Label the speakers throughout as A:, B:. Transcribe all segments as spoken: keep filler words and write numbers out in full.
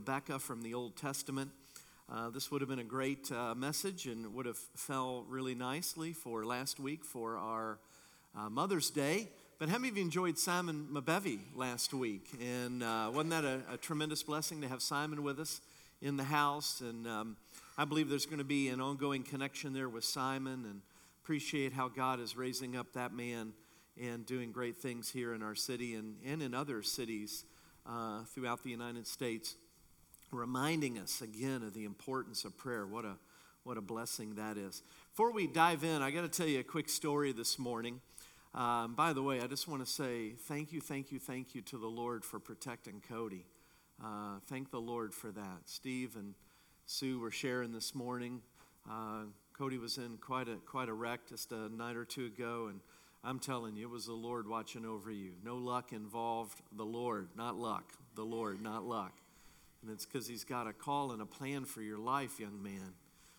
A: Rebecca from the Old Testament. Uh, this would have been a great uh, message and would have fell really nicely for last week for our uh, Mother's Day. But how many of you enjoyed Simon Mabevy last week? And uh, wasn't that a, a tremendous blessing to have Simon with us in the house? And um, I believe there's going to be an ongoing connection there with Simon, and appreciate how God is raising up that man and doing great things here in our city and, and in other cities uh, throughout the United States. Reminding us again of the importance of prayer. What a what a blessing that is. Before we dive in, I got to tell you a quick story this morning. Um, by the way, I just want to say thank you, thank you, thank you to the Lord for protecting Cody. Uh, thank the Lord for that. Steve and Sue were sharing this morning. Uh, Cody was in quite a quite a wreck just a night or two ago, and I'm telling you, it was the Lord watching over you. No luck involved. The Lord, not luck. The Lord, not luck. And it's because he's got a call and a plan for your life, young man.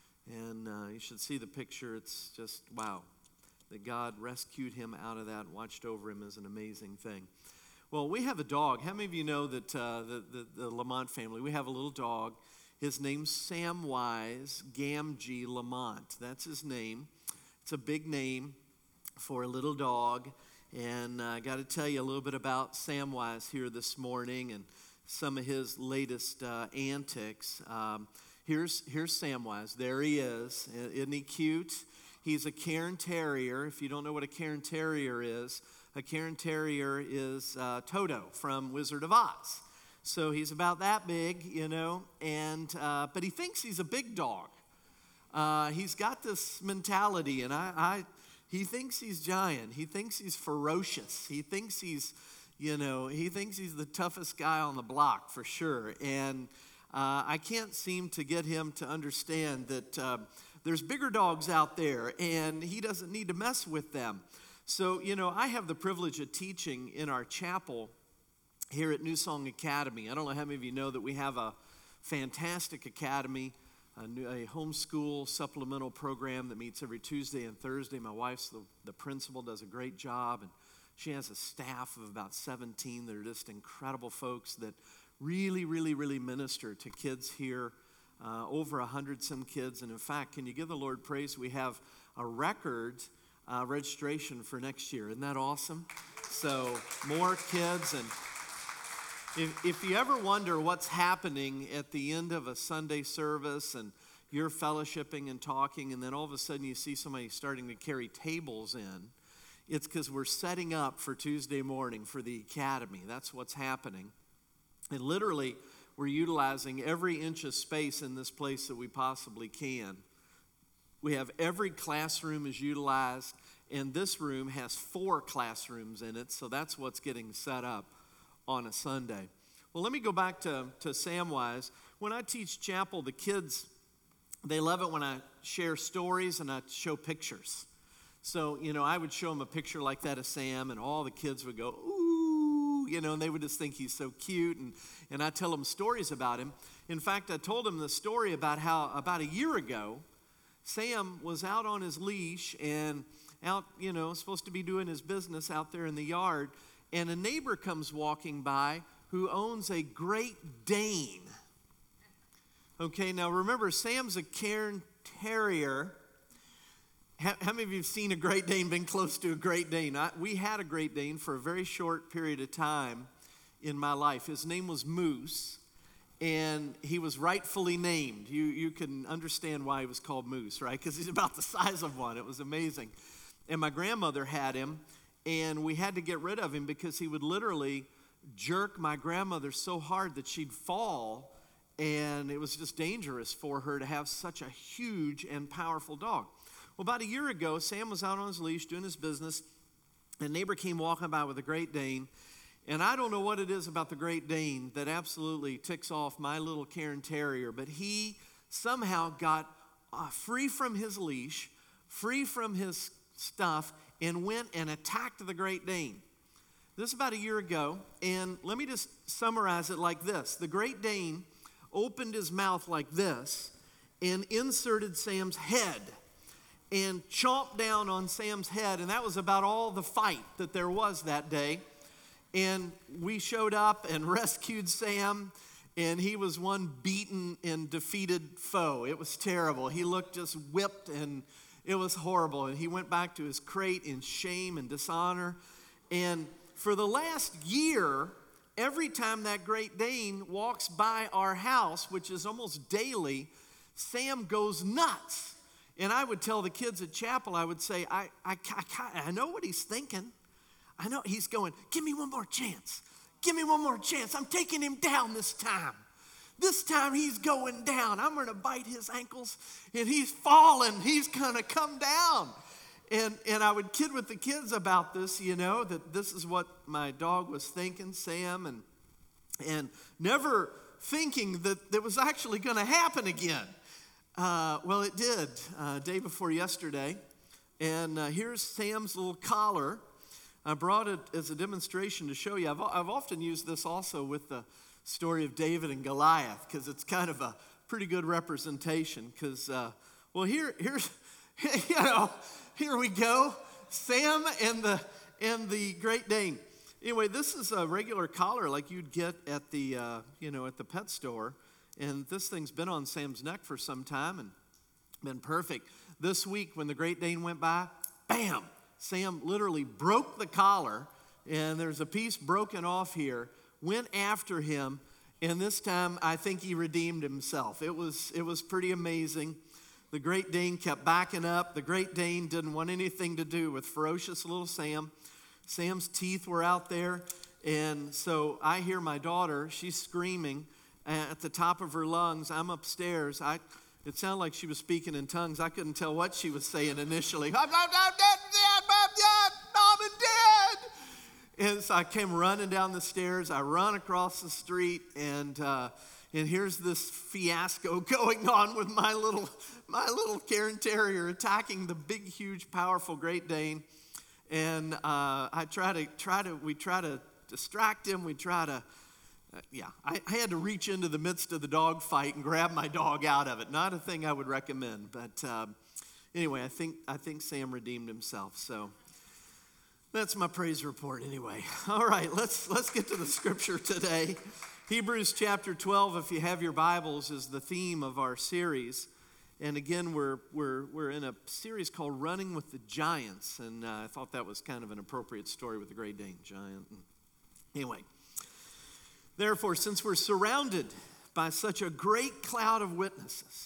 A: And uh, you should see the picture. It's just, wow. That God rescued him out of that, watched over him is an amazing thing. Well, we have a dog. How many of you know that uh, the, the, the Lamont family, we have a little dog. His name's Samwise Gamgee Lamont. That's his name. It's a big name for a little dog. And uh, I got to tell you a little bit about Samwise here this morning and some of his latest uh, antics. Um, here's here's Samwise. There he is. Isn't he cute? He's a Cairn Terrier. If you don't know what a Cairn Terrier is, a Cairn Terrier is uh, Toto from Wizard of Oz. So he's about that big, you know, and uh, but he thinks he's a big dog. Uh, he's got this mentality, and I, I he thinks he's giant. He thinks he's ferocious. He thinks he's You know, he thinks he's the toughest guy on the block for sure. And uh, I can't seem to get him to understand that uh, there's bigger dogs out there and he doesn't need to mess with them. So, you know, I have the privilege of teaching in our chapel here at New Song Academy. I don't know how many of you know that we have a fantastic academy, a, new, a homeschool supplemental program that meets every Tuesday and Thursday. My wife's the, the principal, does a great job, and she has a staff of about seventeen that are just incredible folks that really, really, really minister to kids here, uh, over a hundred some kids. And in fact, can you give the Lord praise? We have a record uh, registration for next year. Isn't that awesome? So more kids. And if, if you ever wonder what's happening at the end of a Sunday service and you're fellowshipping and talking, and then all of a sudden you see somebody starting to carry tables in, it's because we're setting up for Tuesday morning for the academy. That's what's happening. And literally, we're utilizing every inch of space in this place that we possibly can. We have every classroom is utilized, and this room has four classrooms in it, so that's what's getting set up on a Sunday. Well, let me go back to, to Samwise. When I teach chapel, the kids, they love it when I share stories and I show pictures. So, you know, I would show them a picture like that of Sam, and all the kids would go, ooh, you know, and they would just think he's so cute, and, and I tell them stories about him. In fact, I told them the story about how about a year ago, Sam was out on his leash and out, you know, supposed to be doing his business out there in the yard, and a neighbor comes walking by who owns a Great Dane. Okay, now remember, Sam's a Cairn Terrier. How, how many of you have seen a Great Dane, been close to a Great Dane? I, we had a Great Dane for a very short period of time in my life. His name was Moose, and he was rightfully named. You, you can understand why he was called Moose, right? Because he's about the size of one. It was amazing. And my grandmother had him, and we had to get rid of him because he would literally jerk my grandmother so hard that she'd fall, and it was just dangerous for her to have such a huge and powerful dog. Well, about a year ago, Sam was out on his leash doing his business, and a neighbor came walking by with a Great Dane. And I don't know what it is about the Great Dane that absolutely ticks off my little Cairn Terrier, but he somehow got uh, free from his leash, free from his stuff, and went and attacked the Great Dane. This is about a year ago, and let me just summarize it like this. The Great Dane opened his mouth like this and inserted Sam's head and chomped down on Sam's head, and that was about all the fight that there was that day. And we showed up and rescued Sam, and he was one beaten and defeated foe. It was terrible. He looked just whipped, and it was horrible. And he went back to his crate in shame and dishonor. And for the last year, every time that Great Dane walks by our house, which is almost daily, Sam goes nuts. And I would tell the kids at chapel, I would say, I, I, I, I know what he's thinking. I know he's going, give me one more chance. Give me one more chance. I'm taking him down this time. This time he's going down. I'm going to bite his ankles, and he's falling. He's going to come down. And, and I would kid with the kids about this, you know, that this is what my dog was thinking, Sam, and, and never thinking that it was actually going to happen again. Uh, well, it did, uh, day before yesterday. And uh, here's Sam's little collar. I brought it as a demonstration to show you. I've, I've often used this also with the story of David and Goliath, because it's kind of a pretty good representation. Because, uh, well, here, here's, you know, here we go, Sam and the and the Great Dane. Anyway, this is a regular collar like you'd get at the, uh, you know, at the pet store, and this thing's been on Sam's neck for some time and been perfect. This week, when the Great Dane went by, bam! Sam literally broke the collar, and there's a piece broken off here, went after him, and this time I think he redeemed himself. It was, it was pretty amazing. The Great Dane kept backing up. The Great Dane didn't want anything to do with ferocious little Sam. Sam's teeth were out there, and so I hear my daughter, she's screaming at the top of her lungs. I'm upstairs. I, it sounded like she was speaking in tongues. I couldn't tell what she was saying initially. I'm, I'm, I'm dead, dead, I'm dead, I'm dead. And so I came running down the stairs. I run across the street, and uh, and here's this fiasco going on with my little my little Cairn Terrier attacking the big, huge, powerful Great Dane. And uh, I try to try to we try to distract him. We try to. Uh, yeah, I, I had to reach into the midst of the dog fight and grab my dog out of it. Not a thing I would recommend, but um, anyway, I think I think Sam redeemed himself. So that's my praise report. Anyway, all right, let's let's get to the scripture today. Hebrews chapter twelve, if you have your Bibles, is the theme of our series, and again, we're we're we're in a series called "Running with the Giants," and uh, I thought that was kind of an appropriate story with the Great Dane giant. Anyway. Therefore, since we're surrounded by such a great cloud of witnesses,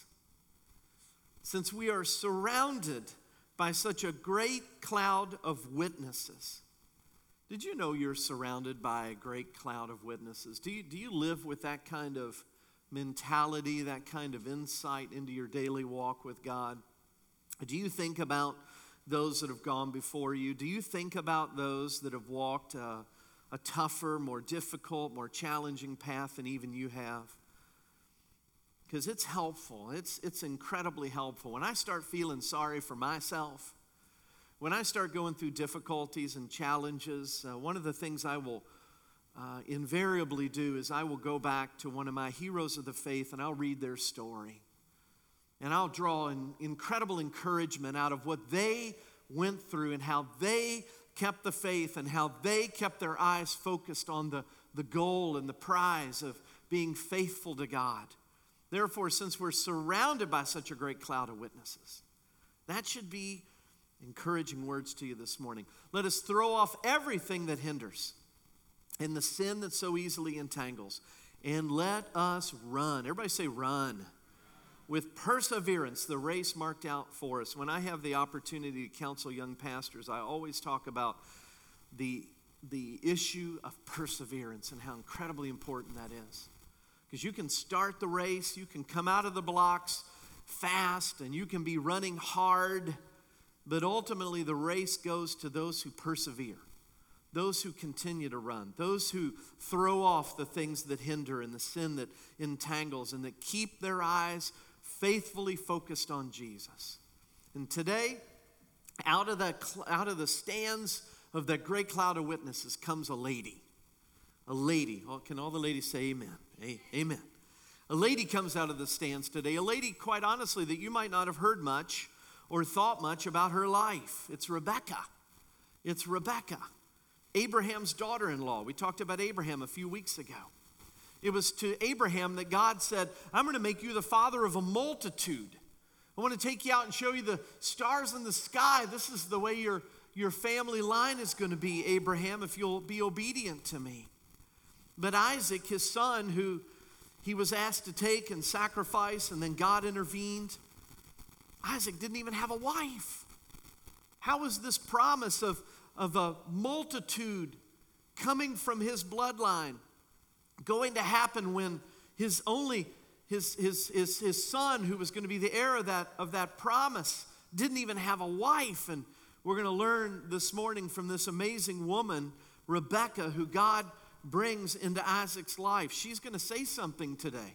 A: since we are surrounded by such a great cloud of witnesses, did you know you're surrounded by a great cloud of witnesses? Do you, do you live with that kind of mentality, that kind of insight into your daily walk with God? Do you think about those that have gone before you? Do you think about those that have walked uh, a tougher, more difficult, more challenging path than even you have? Because it's helpful. It's, it's incredibly helpful. When I start feeling sorry for myself, when I start going through difficulties and challenges, uh, one of the things I will uh, invariably do is I will go back to one of my heroes of the faith and I'll read their story. And I'll draw an incredible encouragement out of what they went through and how they kept the faith and how they kept their eyes focused on the, the goal and the prize of being faithful to God. Therefore, since we're surrounded by such a great cloud of witnesses, that should be encouraging words to you this morning. Let us throw off everything that hinders and the sin that so easily entangles, and let us run. Everybody say run. With perseverance, the race marked out for us. When I have the opportunity to counsel young pastors, I always talk about the, the issue of perseverance and how incredibly important that is. Because you can start the race, you can come out of the blocks fast, and you can be running hard, but ultimately the race goes to those who persevere, those who continue to run, those who throw off the things that hinder and the sin that entangles, and that keep their eyes faithfully focused on Jesus. And today, out of the, out of the stands of that great cloud of witnesses comes a lady. A lady. Oh, can all the ladies say amen? Hey, amen. A lady comes out of the stands today. A lady, quite honestly, that you might not have heard much or thought much about her life. It's Rebecca. It's Rebecca, Abraham's daughter-in-law. We talked about Abraham a few weeks ago. It was to Abraham that God said, I'm going to make you the father of a multitude. I want to take you out and show you the stars in the sky. This is the way your, your family line is going to be, Abraham, if you'll be obedient to me. But Isaac, his son, who he was asked to take and sacrifice, and then God intervened, Isaac didn't even have a wife. How is this promise of, of a multitude coming from his bloodline going to happen when his only his his his, his son, who was going to be the heir of that of that promise, didn't even have a wife? And we're going to learn this morning from this amazing woman, Rebekah, who God brings into Isaac's life. She's going to say something today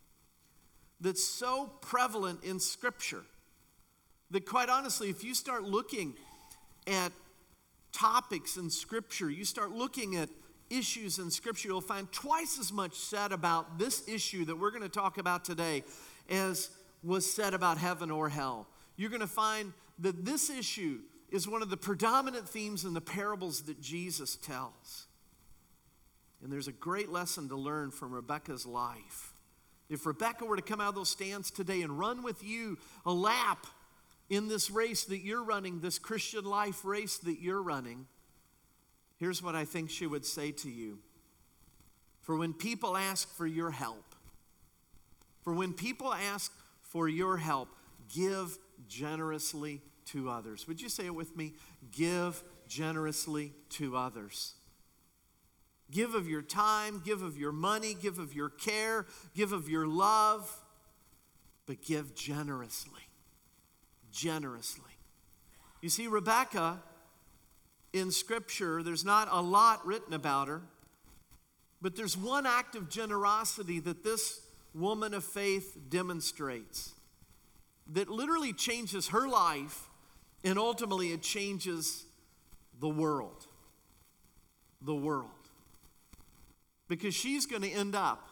A: that's so prevalent in Scripture that, quite honestly, if you start looking at topics in Scripture, you start looking at issues in Scripture, you'll find twice as much said about this issue that we're going to talk about today as was said about heaven or hell. You're going to find that this issue is one of the predominant themes in the parables that Jesus tells. And there's a great lesson to learn from Rebekah's life. If Rebekah were to come out of those stands today and run with you a lap in this race that you're running, this Christian life race that you're running, here's what I think she would say to you. For when people ask for your help, for when people ask for your help, give generously to others. Would you say it with me? Give generously to others. Give of your time, give of your money, give of your care, give of your love, but give generously. Generously. You see, Rebekah, in Scripture, there's not a lot written about her, but there's one act of generosity that this woman of faith demonstrates that literally changes her life, and ultimately it changes the world. The world. Because she's going to end up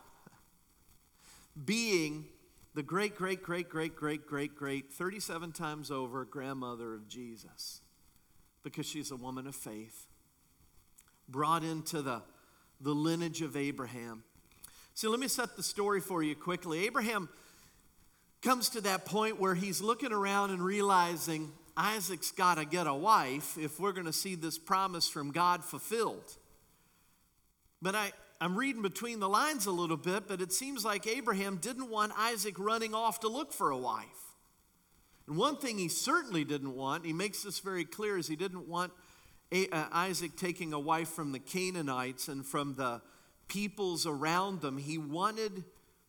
A: being the great, great, great, great, great, great, great, thirty-seven times over grandmother of Jesus. Because she's a woman of faith, brought into the, the lineage of Abraham. So let me set the story for you quickly. Abraham comes to that point where he's looking around and realizing Isaac's got to get a wife if we're going to see this promise from God fulfilled. But I, I'm reading between the lines a little bit, but it seems like Abraham didn't want Isaac running off to look for a wife. And one thing he certainly didn't want, he makes this very clear, is he didn't want Isaac taking a wife from the Canaanites and from the peoples around them. He wanted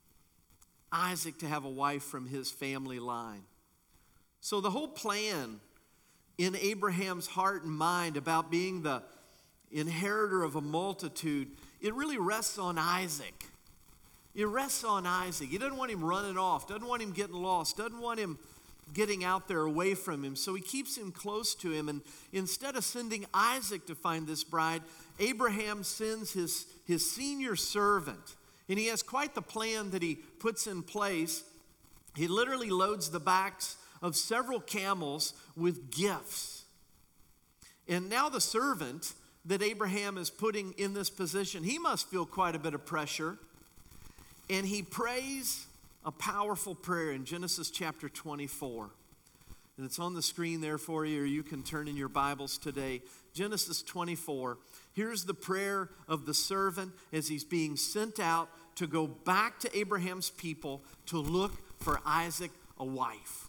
A: Isaac to have a wife from his family line. So the whole plan in Abraham's heart and mind about being the inheritor of a multitude, it really rests on Isaac. It rests on Isaac. He doesn't want him running off, doesn't want him getting lost, doesn't want him getting out there away from him. So he keeps him close to him. And instead of sending Isaac to find this bride, Abraham sends his, his senior servant. And he has quite the plan that he puts in place. He literally loads the backs of several camels with gifts. And now the servant that Abraham is putting in this position, he must feel quite a bit of pressure. And he prays a powerful prayer in Genesis chapter twenty-four. And it's on the screen there for you, or you can turn in your Bibles today. Genesis twenty-four. Here's the prayer of the servant as he's being sent out to go back to Abraham's people to look for Isaac a wife.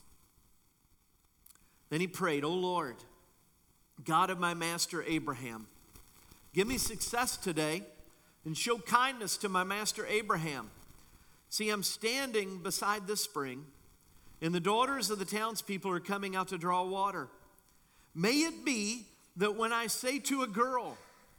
A: Then he prayed, "O Lord, God of my master Abraham, give me success today and show kindness to my master Abraham. See, I'm standing beside this spring, and the daughters of the townspeople are coming out to draw water. May it be that when I say to a girl,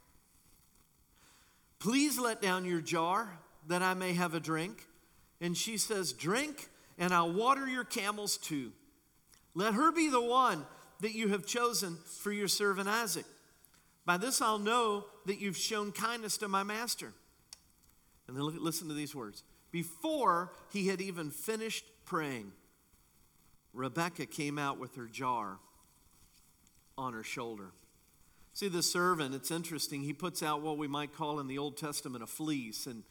A: 'Please let down your jar that I may have a drink,' and she says, 'Drink, and I'll water your camels too,' let her be the one that you have chosen for your servant Isaac. By this I'll know that you've shown kindness to my master." And then listen to these words. Before he had even finished praying, Rebekah came out with her jar on her shoulder. See, the servant, it's interesting, he puts out what we might call in the Old Testament a fleece. And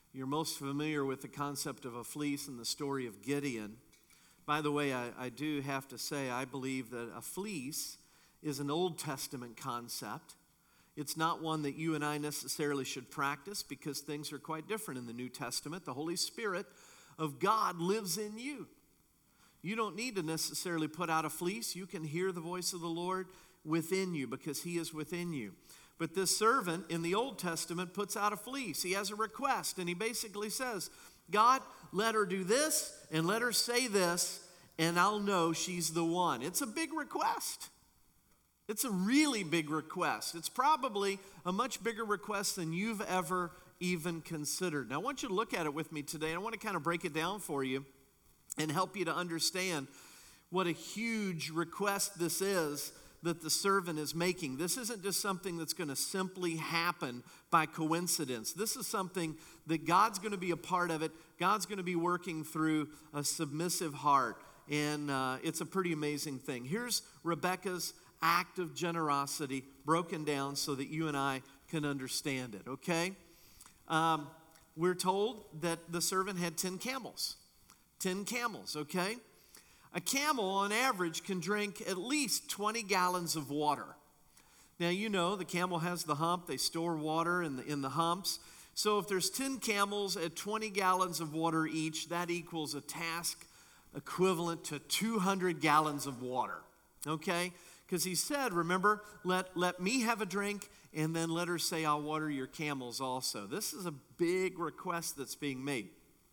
A: You're most familiar with the concept of a fleece and the story of Gideon. By the way, I, I do have to say, I believe that a fleece is an Old Testament concept. It's not one that you and I necessarily should practice because things are quite different in the New Testament. The Holy Spirit of God lives in you. You don't need to necessarily put out a fleece. You can hear the voice of the Lord within you because He is within you. But this servant in the Old Testament puts out a fleece. He has a request, and he basically says, God, let her do this, and let her say this, and I'll know she's the one. It's a big request. It's a really big request. It's probably a much bigger request than you've ever even considered. Now, I want you to look at it with me today. I want to kind of break it down for you and help you to understand what a huge request this is that the servant is making. This isn't just something that's going to simply happen by coincidence. This is something that God's going to be a part of it. God's going to be working through a submissive heart. And uh, it's a pretty amazing thing. Here's Rebekah's act of generosity broken down so that you and I can understand it, okay? Um, we're told that the servant had ten camels. ten camels, okay? A camel, on average, can drink at least twenty gallons of water. Now, you know, the camel has the hump. They store water in the, in the humps. So if there's ten camels at twenty gallons of water each, that equals a task equivalent to two hundred gallons of water, okay? Because he said, remember, let, let me have a drink, and then let her say, I'll water your camels also. This is a big request that's being made.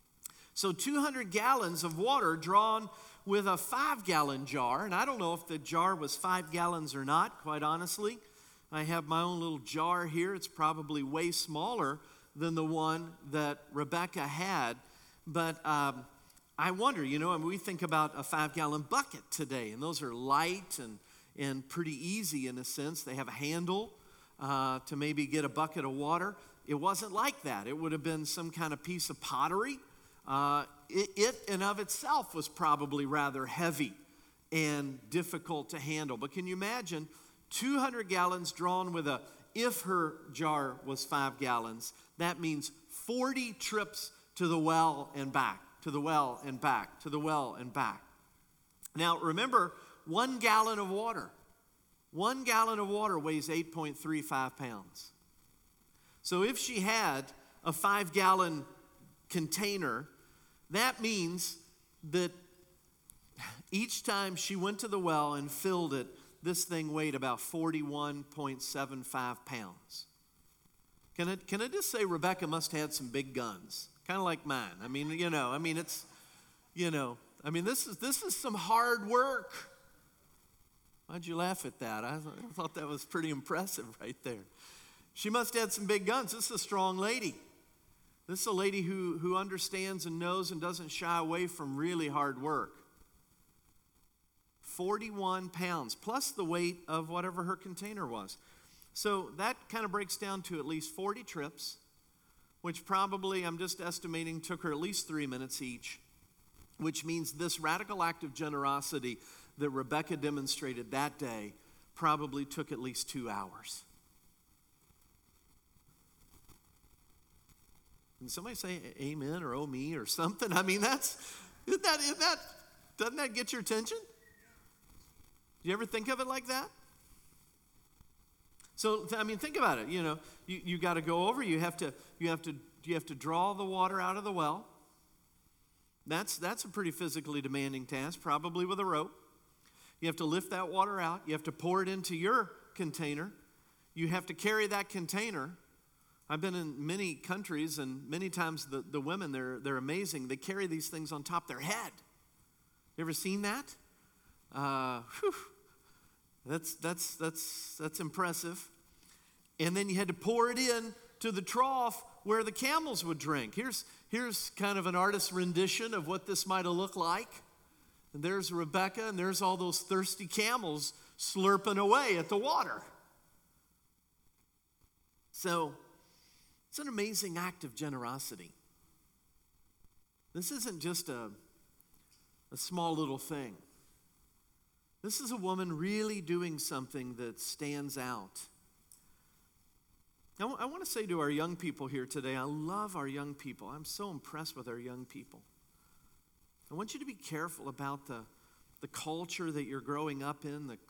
A: So two hundred gallons of water drawn with a five-gallon jar, and I don't know if the jar was five gallons or not, quite honestly. I have my own little jar here. It's probably way smaller than the one that Rebekah had, but um, I wonder, you know, I mean, we think about a five-gallon bucket today, and those are light and, and pretty easy in a sense. They have a handle uh, to maybe get a bucket of water. It wasn't like that. It would have been some kind of piece of pottery. Uh, it, it in of itself was probably rather heavy and difficult to handle. But can you imagine two hundred gallons drawn with a, if her jar was five gallons, that means forty trips to the well and back, to the well and back, to the well and back. Now remember, one gallon of water, one gallon of water weighs eight point three five pounds. So if she had a five gallon container, that means that each time she went to the well and filled it, this thing weighed about forty-one point seven five pounds. Can I, can I just say Rebekah must have had some big guns, kind of like mine. I mean, you know, I mean, it's, you know, I mean, this is this is some hard work. Why'd you laugh at that? I thought, I thought that was pretty impressive right there. She must have had some big guns. This is a strong lady. This is a lady who, who understands and knows and doesn't shy away from really hard work. forty-one pounds, plus the weight of whatever her container was. So that kind of breaks down to at least forty trips, which probably, I'm just estimating, took her at least three minutes each, which means this radical act of generosity that Rebekah demonstrated that day probably took at least two hours. Can somebody say amen or oh me or something? I mean, that's, isn't that, isn't that, doesn't that get your attention? Do you ever think of it like that? So, I mean, think about it. You know, you, you got to go over, you have to, you have to, you have to draw the water out of the well. That's, that's a pretty physically demanding task, probably with a rope. You have to lift that water out. You have to pour it into your container. You have to carry that container. I've been in many countries, and many times the, the women, they're, they're amazing. They carry these things on top of their head. You ever seen that? Uh, whew, that's, that's, that's, that's impressive. And then you had to pour it in to the trough where the camels would drink. Here's, here's kind of an artist's rendition of what this might have looked like. And there's Rebekah, and there's all those thirsty camels slurping away at the water. So, it's an amazing act of generosity. This isn't just a, a small little thing. This is a woman really doing something that stands out. I, w- I want to say to our young people here today, I love our young people. I'm so impressed with our young people. I want you to be careful about the, the culture that you're growing up in, the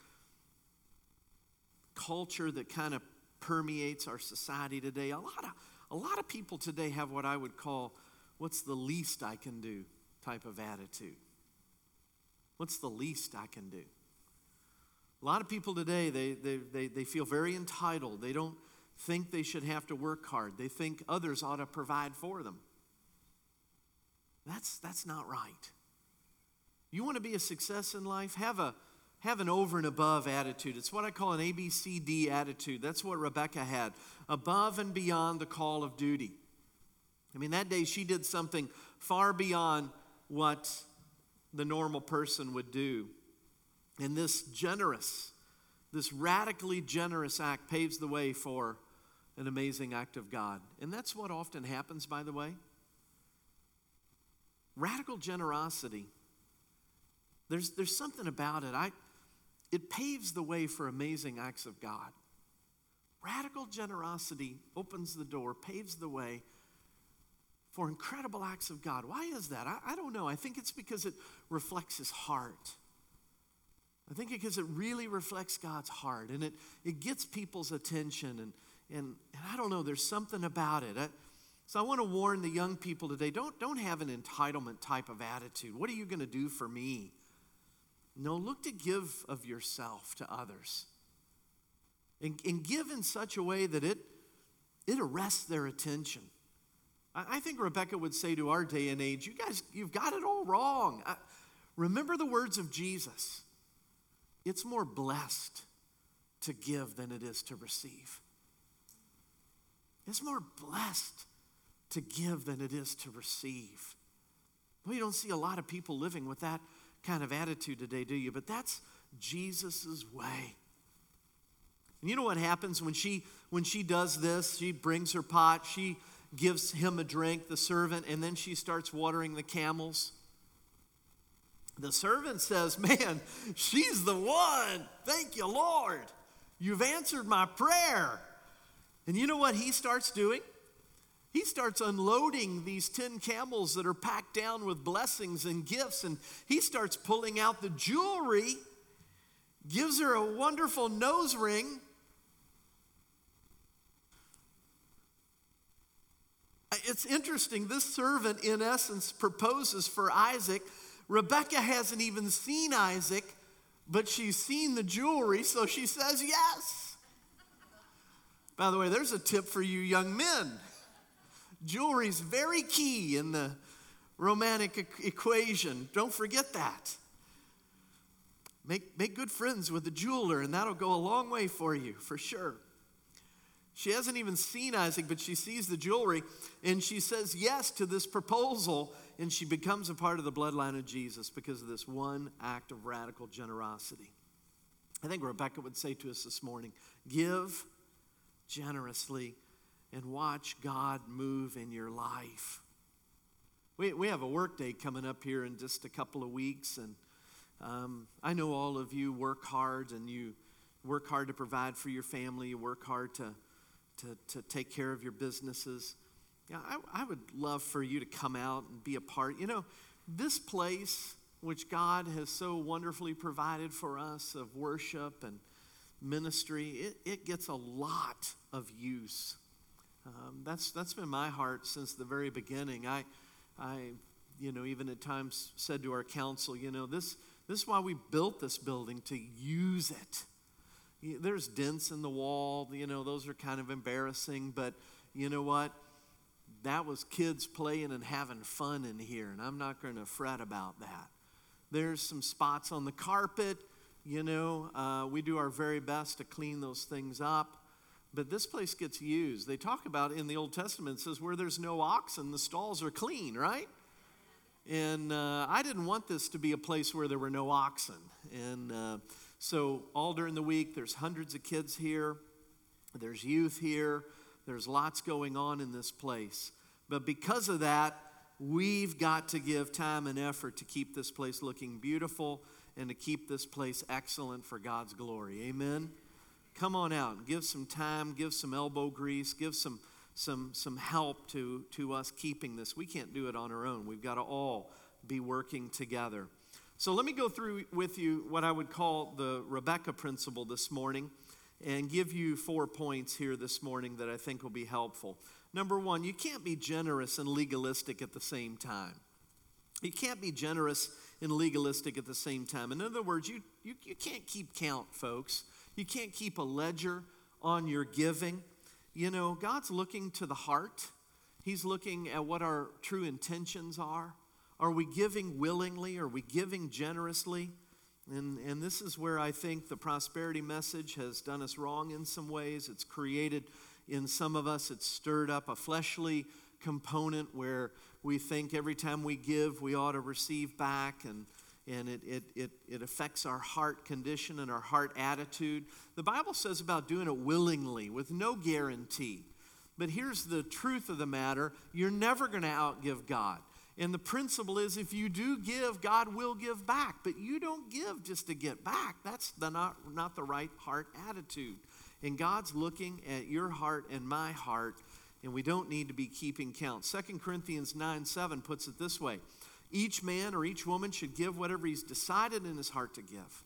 A: culture that kind of permeates our society today. A lot of a lot of people today have what I would call, what's the least I can do type of attitude. What's the least I can do? A lot of people today, they, they, they, they feel very entitled. They don't think they should have to work hard. They think others ought to provide for them. That's, that's not right. You want to be a success in life? Have a Have an over and above attitude. It's what I call an A B C D attitude. That's what Rebecca had. Above and beyond the call of duty. I mean, that day she did something far beyond what the normal person would do. And this generous, this radically generous act paves the way for an amazing act of God. And that's what often happens, by the way. Radical generosity. There's, there's something about it. I... It paves the way for amazing acts of God. Radical generosity opens the door, paves the way for incredible acts of God. Why is that? I, I don't know. I think it's because it reflects His heart. I think because it really reflects God's heart, and it, it gets people's attention, and, and, and I don't know, there's something about it. I, so I want to warn the young people today, don't, don't have an entitlement type of attitude. What are you going to do for me? No, look to give of yourself to others. And, and give in such a way that it, it arrests their attention. I, I think Rebecca would say to our day and age, you guys, you've got it all wrong. I, remember the words of Jesus. It's more blessed to give than it is to receive. It's more blessed to give than it is to receive. Well, you don't see a lot of people living with that kind of attitude today, do you? But that's Jesus's way. And you know what happens when she when she does this? She brings her pot, she gives him a drink, the servant, and then she starts watering the camels. The servant says, man, she's the one. Thank you, Lord. You've answered my prayer. And you know what he starts doing? He starts unloading these ten camels that are packed down with blessings and gifts, and he starts pulling out the jewelry, gives her a wonderful nose ring. It's interesting, this servant in essence proposes for Isaac. Rebecca hasn't even seen Isaac, but she's seen the jewelry, so she says yes. By the way, there's a tip for you young men. Jewelry's very key in the romantic e- equation. Don't forget that. Make, make good friends with the jeweler, and that'll go a long way for you, for sure. She hasn't even seen Isaac, but she sees the jewelry, and she says yes to this proposal, and she becomes a part of the bloodline of Jesus because of this one act of radical generosity. I think Rebecca would say to us this morning, give generously and watch God move in your life. We we have a work day coming up here in just a couple of weeks, and um, I know all of you work hard, and you work hard to provide for your family. You work hard to to, to take care of your businesses. Yeah, I, I would love for you to come out and be a part. You know, this place which God has so wonderfully provided for us of worship and ministry, it, it gets a lot of use. Um, that's that's been my heart since the very beginning. I, I, you know, even at times said to our council, you know, this this is why we built this building, to use it. There's dents in the wall, you know, those are kind of embarrassing, but you know what? That was kids playing and having fun in here, and I'm not going to fret about that. There's some spots on the carpet, you know, uh, we do our very best to clean those things up. But this place gets used. They talk about in the Old Testament, it says where there's no oxen, the stalls are clean, right? And uh, I didn't want this to be a place where there were no oxen. And uh, so all during the week, there's hundreds of kids here. There's youth here. There's lots going on in this place. But because of that, we've got to give time and effort to keep this place looking beautiful and to keep this place excellent for God's glory. Amen? come on out and give some time, give some elbow grease, give some some some help to, to us keeping this. We can't do it on our own. We've got to all be working together. So let me go through with you what I would call the Rebecca principle this morning and give you four points here this morning that I think will be helpful. Number one, you can't be generous and legalistic at the same time. You can't be generous and legalistic at the same time. In other words, you, you, you can't keep count, folks. You can't keep a ledger on your giving. You know, God's looking to the heart. He's looking at what our true intentions are. Are we giving willingly? Are we giving generously? And, and this is where I think the prosperity message has done us wrong in some ways. It's created in some of us, it's stirred up a fleshly component where we think every time we give, we ought to receive back, and and it, it, it, it affects our heart condition and our heart attitude. The Bible says about doing it willingly with no guarantee. But here's the truth of the matter. You're never going to outgive God. And the principle is if you do give, God will give back. But you don't give just to get back. That's the not, not the right heart attitude. And God's looking at your heart and my heart, and we don't need to be keeping count. Second Corinthians nine seven puts it this way. Each man or each woman should give whatever he's decided in his heart to give,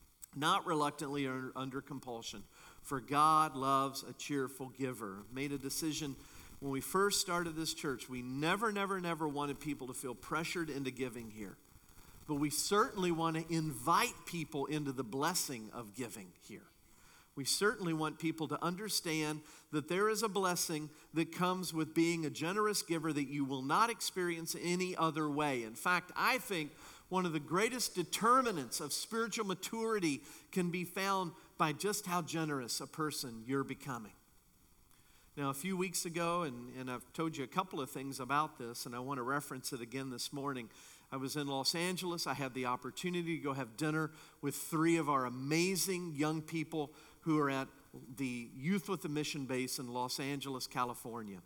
A: not reluctantly or under compulsion, for God loves a cheerful giver. Made a decision when we first started this church. We never, never, never wanted people to feel pressured into giving here. But we certainly want to invite people into the blessing of giving here. We certainly want people to understand that there is a blessing that comes with being a generous giver that you will not experience any other way. In fact, I think one of the greatest determinants of spiritual maturity can be found by just how generous a person you're becoming. Now, a few weeks ago, and, and I've told you a couple of things about this, and I want to reference it again this morning. I was in Los Angeles. I had the opportunity to go have dinner with three of our amazing young people who are at the Youth with a Mission base in Los Angeles, California.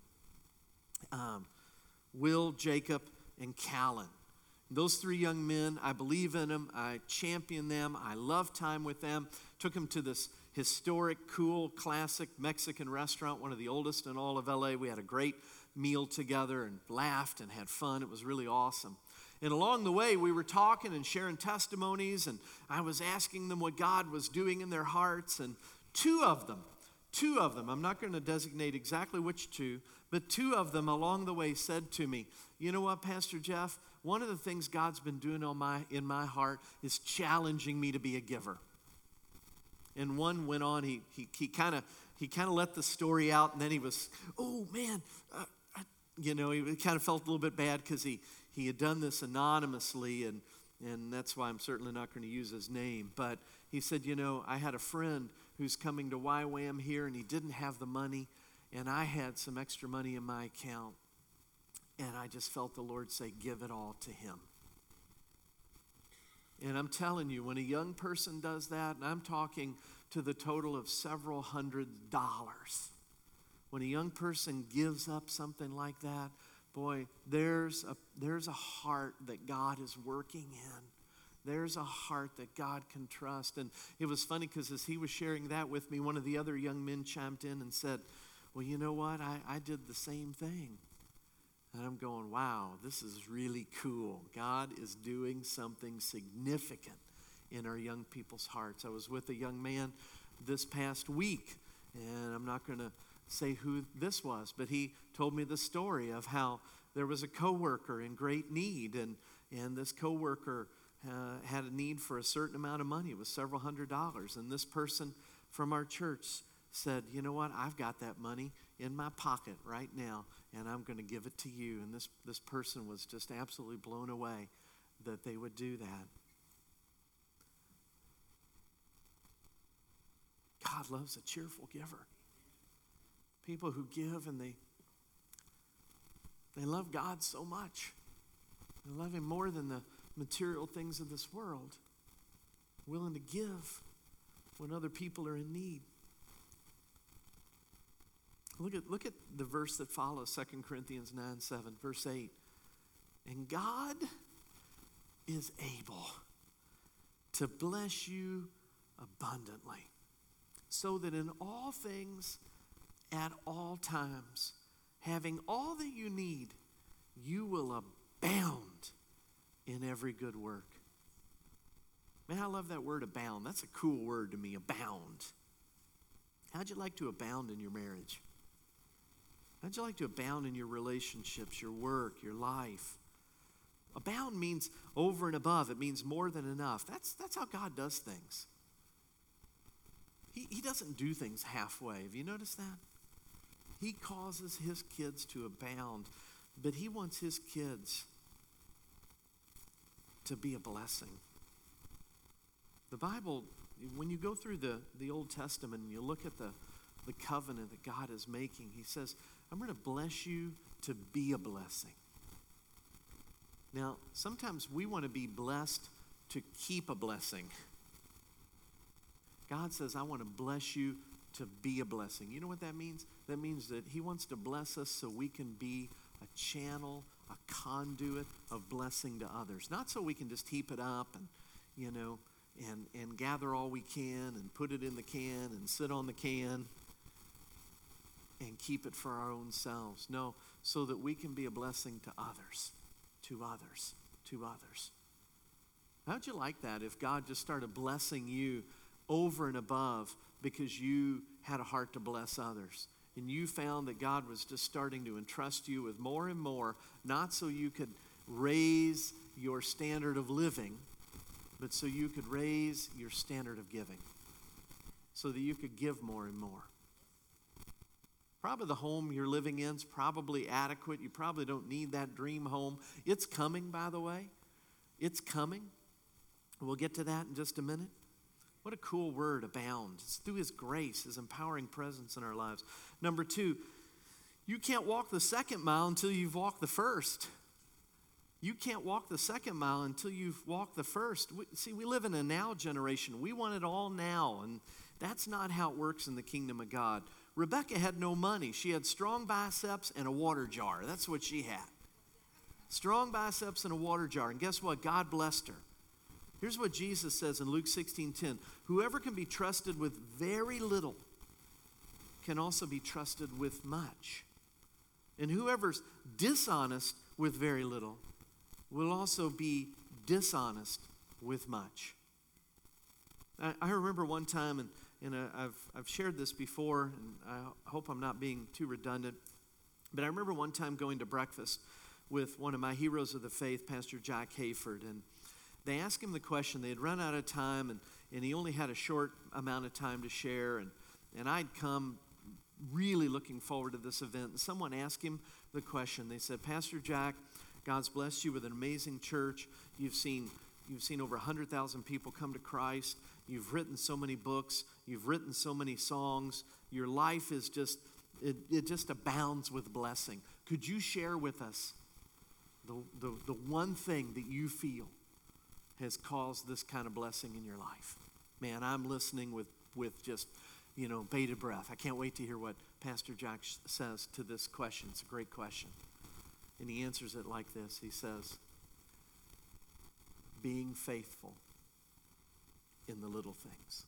A: Um, Will, Jacob, and Callan. Those three young men, I believe in them. I champion them. I love time with them. Took them to this historic, cool, classic Mexican restaurant, one of the oldest in all of L A. We had a great meal together and laughed and had fun. It was really awesome. And along the way, we were talking and sharing testimonies, and I was asking them what God was doing in their hearts. And two of them, two of them, I'm not going to designate exactly which two, but two of them along the way said to me, you know what, Pastor Jeff, one of the things God's been doing on my in my heart is challenging me to be a giver. And one went on, he he he kind of he kind of let the story out, and then he was, oh man, uh, I, you know, he kind of felt a little bit bad because he he had done this anonymously, and and that's why I'm certainly not going to use his name. But he said, you know, I had a friend who's coming to Y WAM here, and he didn't have the money, and I had some extra money in my account, and I just felt the Lord say, give it all to him. And I'm telling you, when a young person does that, and I'm talking to the total of several hundred dollars, when a young person gives up something like that, boy, there's a, there's a heart that God is working in. There's a heart that God can trust. And it was funny because as he was sharing that with me, one of the other young men chimed in and said, well, you know what? I, I did the same thing. And I'm going, wow, this is really cool. God is doing something significant in our young people's hearts. I was with a young man this past week, and I'm not going to say who this was, but he told me the story of how there was a coworker in great need, and, and this coworker uh, had a need for a certain amount of money. It was several hundred dollars, and this person from our church said, you know what, I've got that money in my pocket right now, and I'm going to give it to you. And this, this person was just absolutely blown away that they would do that. God loves a cheerful giver. People who give and they they love God so much. They love him more than the material things of this world. Willing to give when other people are in need. Look at, look at the verse that follows, Second Corinthians nine seven, verse eight. And God is able to bless you abundantly, so that in all things, at all times, having all that you need, you will abound in every good work. Man, I love that word abound. That's a cool word to me, abound. How'd you like to abound in your marriage? How'd you like to abound in your relationships, your work, your life? Abound means over and above. It means more than enough. That's, that's how God does things. He, he doesn't do things halfway. Have you noticed that? He causes his kids to abound, but he wants his kids to be a blessing. The Bible, when you go through the, the Old Testament and you look at the, the covenant that God is making, he says, I'm going to bless you to be a blessing. Now, sometimes we want to be blessed to keep a blessing. God says, I want to bless you to be a blessing. You know what that means? That means that he wants to bless us so we can be a channel, a conduit of blessing to others. Not so we can just heap it up and, you know, and, and gather all we can and put it in the can and sit on the can and keep it for our own selves. No, so that we can be a blessing to others, to others, to others. How'd you like that if God just started blessing you over and above because you had a heart to bless others? And you found that God was just starting to entrust you with more and more, not so you could raise your standard of living, but so you could raise your standard of giving, so that you could give more and more. Probably the home you're living in is probably adequate. You probably don't need that dream home. It's coming, by the way. It's coming. We'll get to that in just a minute. What a cool word, abound. It's through his grace, his empowering presence in our lives. Number two, you can't walk the second mile until you've walked the first. You can't walk the second mile until you've walked the first. We, see, we live in a now generation. We want it all now, and that's not how it works in the kingdom of God. Rebecca had no money. She had strong biceps and a water jar. That's what she had. Strong biceps and a water jar. And guess what? God blessed her. Here's what Jesus says in Luke sixteen ten. Whoever can be trusted with very little can also be trusted with much. And whoever's dishonest with very little will also be dishonest with much. I, I remember one time, and, and uh, I've, I've shared this before, and I hope I'm not being too redundant, but I remember one time going to breakfast with one of my heroes of the faith, Pastor Jack Hayford, and they asked him the question. They had run out of time, and, and he only had a short amount of time to share, and, and I'd come really looking forward to this event, and someone asked him the question. They said, Pastor Jack, God's blessed you with an amazing church. You've seen, you've seen over one hundred thousand people come to Christ. You've written so many books. You've written so many songs. Your life is just, it, it just abounds with blessing. Could you share with us the, the, the one thing that you feel has caused this kind of blessing in your life? Man, I'm listening with, with just, you know, bated breath. I can't wait to hear what Pastor Jack says to this question. It's a great question. And he answers it like this. He says, being faithful in the little things.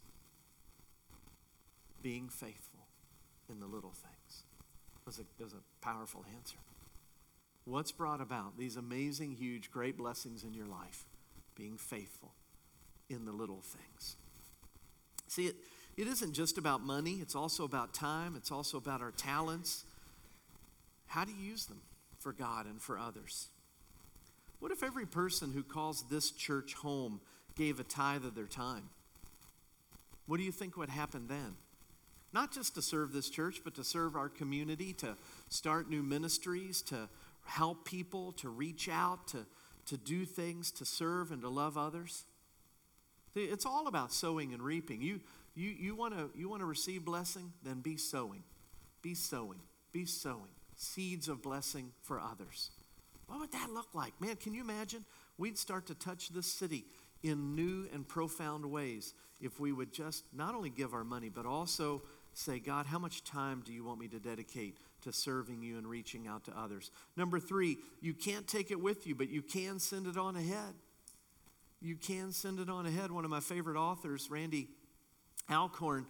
A: Being faithful in the little things. Was a, was a powerful answer. What's brought about these amazing, huge, great blessings in your life? Being faithful in the little things. See, it, it isn't just about money. It's also about time. It's also about our talents. How do you use them for God and for others? What if every person who calls this church home gave a tithe of their time? What do you think would happen then? Not just to serve this church, but to serve our community, to start new ministries, to help people, to reach out, to, to do things, to serve and to love others. It's all about sowing and reaping. You, you, you want to you want to receive blessing? Then be sowing. Be sowing. Be sowing. Seeds of blessing for others. What would that look like? Man, can you imagine? We'd start to touch this city in new and profound ways if we would just not only give our money, but also say, God, how much time do you want me to dedicate to serving you and reaching out to others? Number three, you can't take it with you, but you can send it on ahead. You can send it on ahead. One of my favorite authors, Randy Alcorn,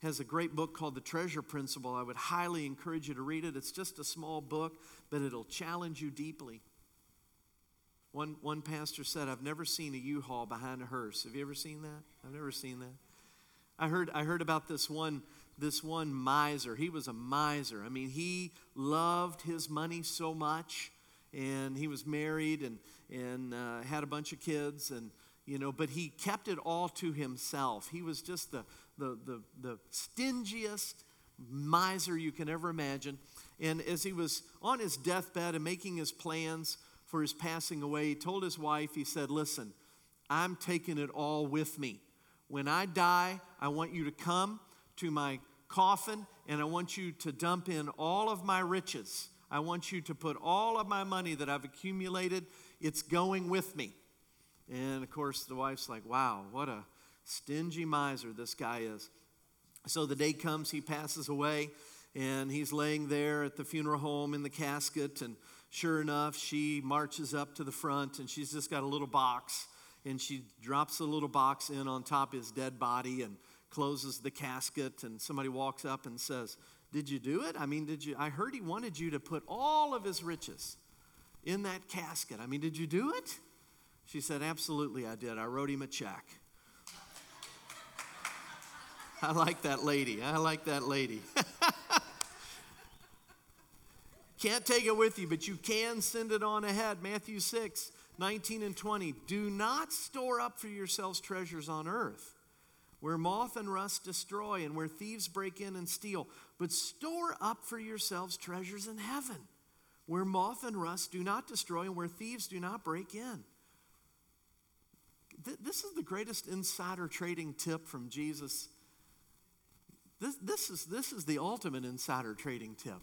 A: has a great book called The Treasure Principle. I would highly encourage you to read it. It's just a small book, but it'll challenge you deeply. One, one pastor said, I've never seen a U-Haul behind a hearse. Have you ever seen that? I've never seen that. I heard, I heard about this one, this one miser. He was a miser. I mean, he loved his money so much, and he was married and, and uh, had a bunch of kids, and you know, but he kept it all to himself. He was just the, the, the, the stingiest miser you can ever imagine. And as he was on his deathbed and making his plans for his passing away, he told his wife, he said, listen, I'm taking it all with me. When I die, I want you to come to my coffin, and I want you to dump in all of my riches. I want you to put all of my money that I've accumulated, it's going with me. And, of course, the wife's like, wow, what a stingy miser this guy is. So the day comes, he passes away, and he's laying there at the funeral home in the casket, and sure enough, she marches up to the front, and she's just got a little box, and she drops the little box in on top of his dead body and closes the casket, and somebody walks up and says, did you do it? I mean, did you? I heard he wanted you to put all of his riches in that casket. I mean, did you do it? She said, absolutely I did. I wrote him a check. I like that lady. I like that lady. Can't take it with you, but you can send it on ahead. Matthew six, nineteen and twenty. Do not store up for yourselves treasures on earth, where moth and rust destroy and where thieves break in and steal. But store up for yourselves treasures in heaven, where moth and rust do not destroy and where thieves do not break in. This is the greatest insider trading tip from Jesus. This, this, is, this is the ultimate insider trading tip.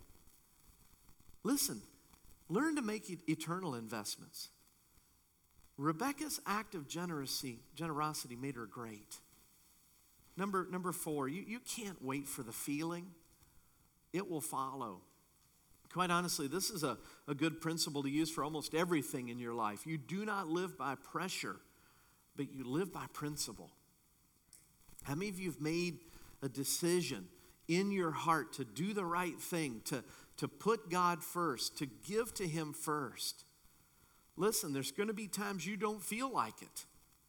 A: Listen, learn to make eternal investments. Rebecca's act of generosity, generosity made her great. Number, number four, you, you can't wait for the feeling. It will follow. Quite honestly, this is a, a good principle to use for almost everything in your life. You do not live by pressure, but you live by principle. How many of you have made a decision in your heart to do the right thing, to, to put God first, to give to Him first? Listen, there's going to be times you don't feel like it,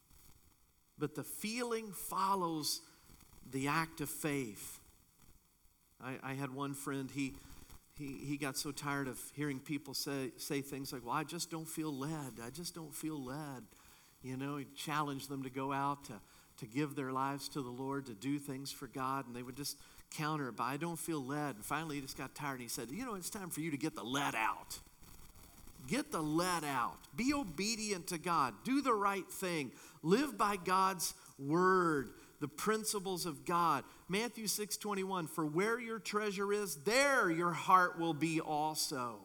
A: but the feeling follows the act of faith. I, I had one friend, he, he, he got so tired of hearing people say, say things like, well, I just don't feel led. I just don't feel led. You know, he challenged them to go out to, to give their lives to the Lord, to do things for God, and they would just counter it by, I don't feel led. And finally, he just got tired, and he said, you know, it's time for you to get the lead out. Get the lead out. Be obedient to God. Do the right thing. Live by God's word, the principles of God. Matthew six twenty-one, for where your treasure is, there your heart will be also.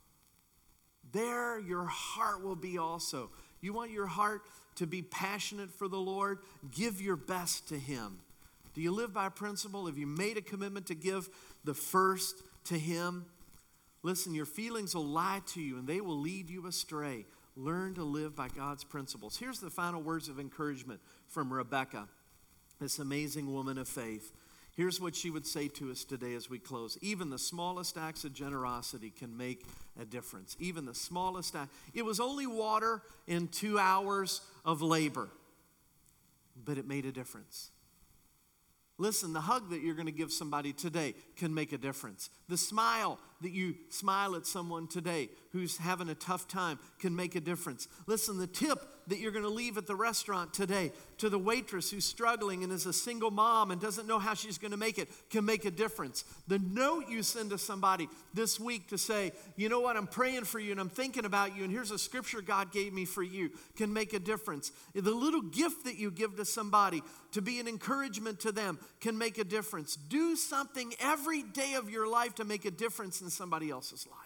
A: There your heart will be also. You want your heart to be passionate for the Lord? Give your best to Him. Do you live by principle? Have you made a commitment to give the first to Him? Listen, your feelings will lie to you and they will lead you astray. Learn to live by God's principles. Here's the final words of encouragement from Rebecca, this amazing woman of faith. Here's what she would say to us today as we close. Even the smallest acts of generosity can make a difference. Even the smallest act. It was only water and two hours of labor, but it made a difference. Listen, the hug that you're going to give somebody today can make a difference. The smile that you smile at someone today who's having a tough time can make a difference. Listen, the tip that you're going to leave at the restaurant today to the waitress who's struggling and is a single mom and doesn't know how she's going to make it can make a difference. The note you send to somebody this week to say, you know what, I'm praying for you and I'm thinking about you and here's a scripture God gave me for you can make a difference. The little gift that you give to somebody to be an encouragement to them can make a difference. Do something every day of your life to make a difference in somebody else's life.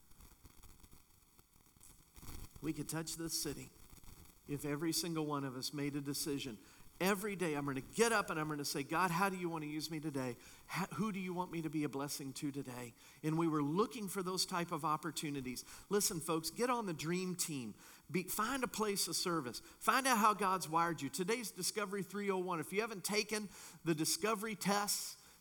A: We could touch this city if every single one of us made a decision. Every day I'm going to get up and I'm going to say, God, how do you want to use me today? How, who do you want me to be a blessing to today? And we were looking for those type of opportunities. Listen, folks, get on the dream team. Be, find a place of service. Find out how God's wired you. Today's Discovery three oh one. If you haven't taken the Discovery tests,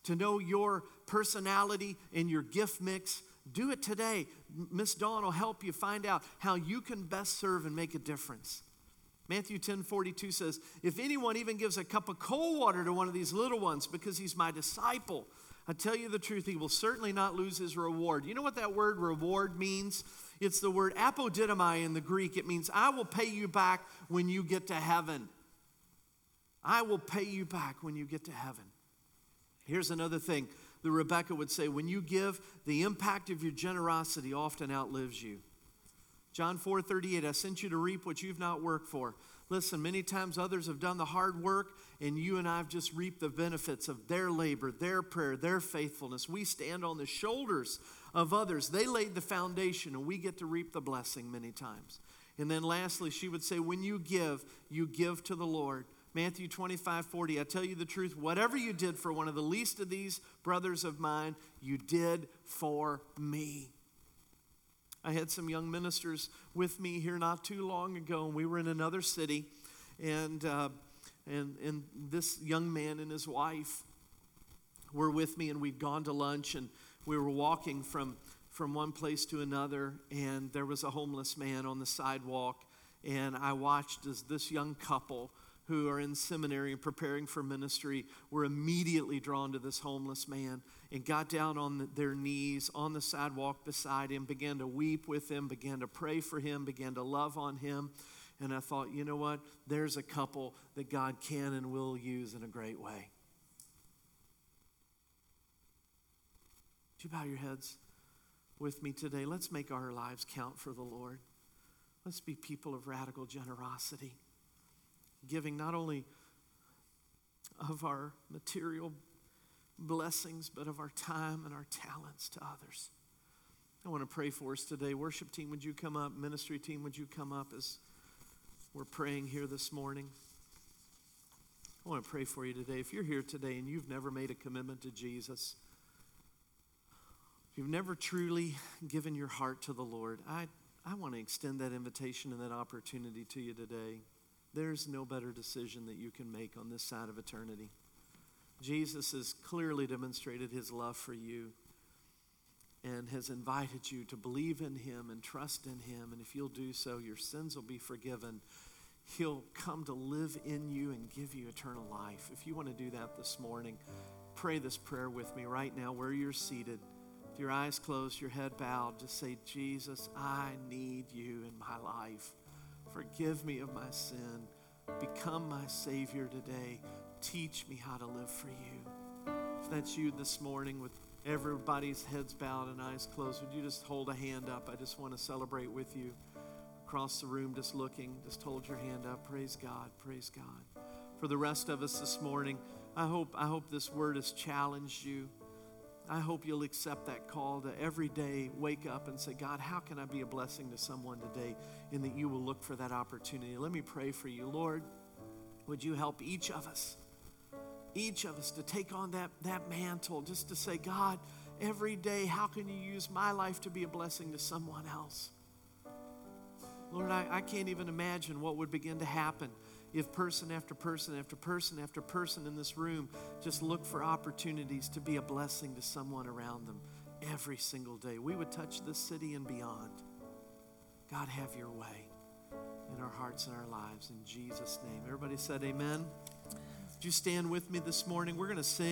A: to know your personality and your gift mix, do it today. Miss Dawn will help you find out how you can best serve and make a difference. Matthew ten forty-two says, if anyone even gives a cup of cold water to one of these little ones because he's my disciple, I tell you the truth, he will certainly not lose his reward. You know what that word reward means? It's the word apodidomai in the Greek. It means I will pay you back when you get to heaven. I will pay you back when you get to heaven. Here's another thing that Rebecca would say. When you give, the impact of your generosity often outlives you. John four thirty-eight, I sent you to reap what you've not worked for. Listen, many times others have done the hard work, and you and I have just reaped the benefits of their labor, their prayer, their faithfulness. We stand on the shoulders of others. They laid the foundation, and we get to reap the blessing many times. And then lastly, she would say, when you give, you give to the Lord. Matthew twenty-five forty, I tell you the truth, whatever you did for one of the least of these brothers of mine, you did for me. I had some young ministers with me here not too long ago, and we were in another city, and uh, and and this young man and his wife were with me, and we'd gone to lunch, and we were walking from from one place to another, and there was a homeless man on the sidewalk, and I watched as this young couple who are in seminary and preparing for ministry were immediately drawn to this homeless man and got down on the, their knees on the sidewalk beside him, began to weep with him, began to pray for him, began to love on him. And I thought, you know what? There's a couple that God can and will use in a great way. Would you bow your heads with me today? Let's make our lives count for the Lord. Let's be people of radical generosity, giving not only of our material blessings, but of our time and our talents to others. I want to pray for us today. Worship team, would you come up? Ministry team, would you come up as we're praying here this morning? I want to pray for you today. If you're here today and you've never made a commitment to Jesus, if you've never truly given your heart to the Lord, I, I want to extend that invitation and that opportunity to you today. There's no better decision that you can make on this side of eternity. Jesus has clearly demonstrated his love for you and has invited you to believe in him and trust in him. And if you'll do so, your sins will be forgiven. He'll come to live in you and give you eternal life. If you want to do that this morning, pray this prayer with me right now where you're seated. With your eyes closed, your head bowed, just say, Jesus, I need you in my life. Forgive me of my sin. Become my Savior today. Teach me how to live for you. If that's you this morning with everybody's heads bowed and eyes closed, would you just hold a hand up? I just want to celebrate with you. Across the room, just looking, just hold your hand up. Praise God, praise God. For the rest of us this morning, I hope, I hope this word has challenged you. I hope you'll accept that call to every day wake up and say, God, how can I be a blessing to someone today? And that you will look for that opportunity. Let me pray for you. Lord, would you help each of us, each of us to take on that, that mantle, just to say, God, every day, how can you use my life to be a blessing to someone else? Lord, I, I can't even imagine what would begin to happen if person after person after person after person in this room just look for opportunities to be a blessing to someone around them every single day. We would touch this city and beyond. God, have your way in our hearts and our lives. In Jesus' name. Everybody said amen. Would you stand with me this morning? We're going to sing.